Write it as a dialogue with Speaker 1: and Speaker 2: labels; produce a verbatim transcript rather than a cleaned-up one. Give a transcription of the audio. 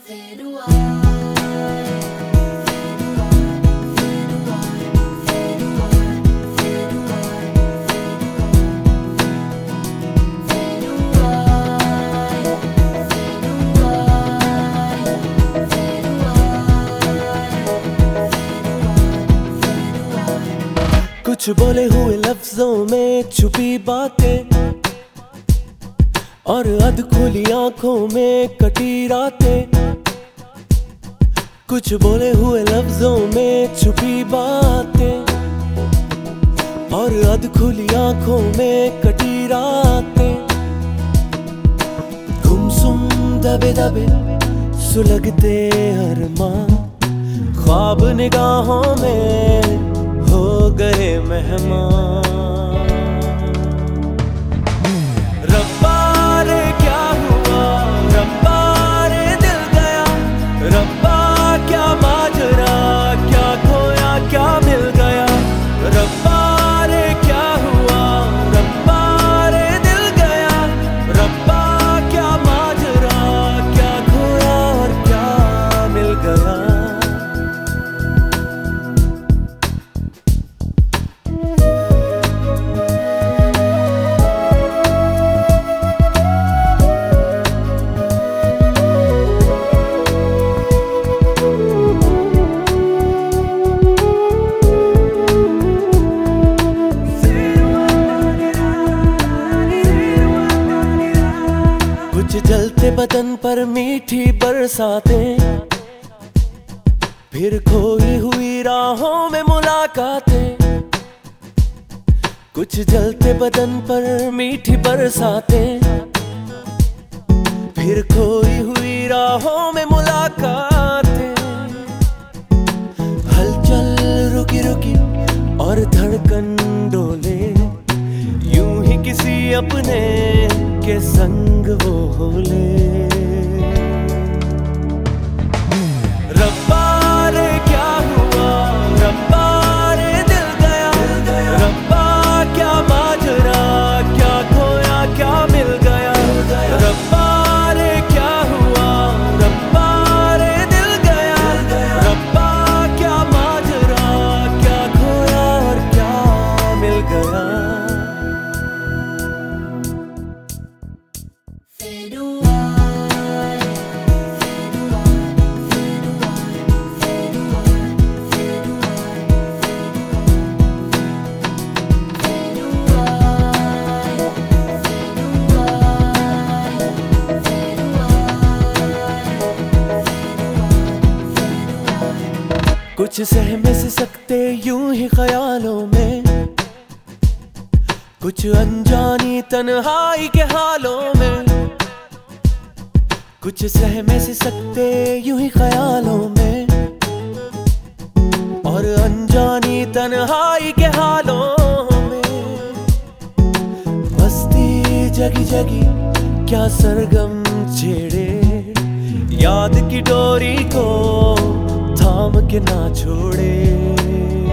Speaker 1: कुछ बोले हुए लफ्जों में छुपी बातें और अधखुली आंखों में कटी रातें। कुछ बोले हुए लफ्जों में छुपी बातें और अधखुली आंखों में कटी रातें। गुमसुम दबे दबे सुलगते अरमां ख्वाब निगाहों में हो गए मेहमान। रब्बा रे क्या हुआ, रब्बा रे दिल गया, रब्बा क्या माजरा, क्या खोया क्या मिल गया। रब्बा रे क्या हुआ, रब्बा रे दिल गया, रब्बा क्या माजरा, क्या खोया और क्या मिल गया। कुछ जलते बदन पर मीठी बरसातें, फिर खोई हुई राहों में मुलाकातें। कुछ जलते बदन पर मीठी बरसातें, फिर खोई हुई राहों में मुलाकातें। हलचल रुकी रुकी और धड़कन डोले, यूं ही किसी अपने के संग वो होले। रब्बा रे क्या हुआ, रब्बा रे दिल गया, रब्बा क्या माजरा, क्या खोया क्या मिल गया। रब्बा रे क्या हुआ, रब्बा रे दिल गया, रब्बा क्या माजरा, क्या खोया और क्या मिल गया। कुछ सहमे से सकते यूं ही ख्यालों में, कुछ अनजानी तन्हाई के हालों में। कुछ सहमे से सकते यूं ही ख्यालों में और अनजानी तन्हाई के हालों में। मस्ती जगी जगी क्या सरगम छेड़े, याद की डोरी को थाम के ना छोड़े।